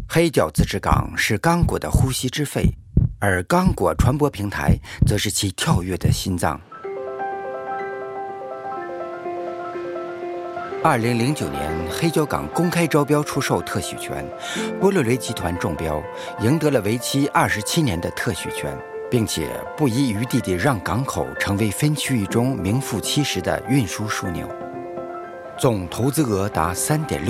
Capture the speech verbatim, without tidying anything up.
黑角自制港是刚果的呼吸之肺，而刚果传播平台则是其跳跃的心脏。二零零九年，黑角港公开招标出售特许权，波洛雷集团中标，赢得了为期二十七年的特许权，并且不遗余力地让港口成为分区域中名副其实的运输枢纽。总投资额达三点六。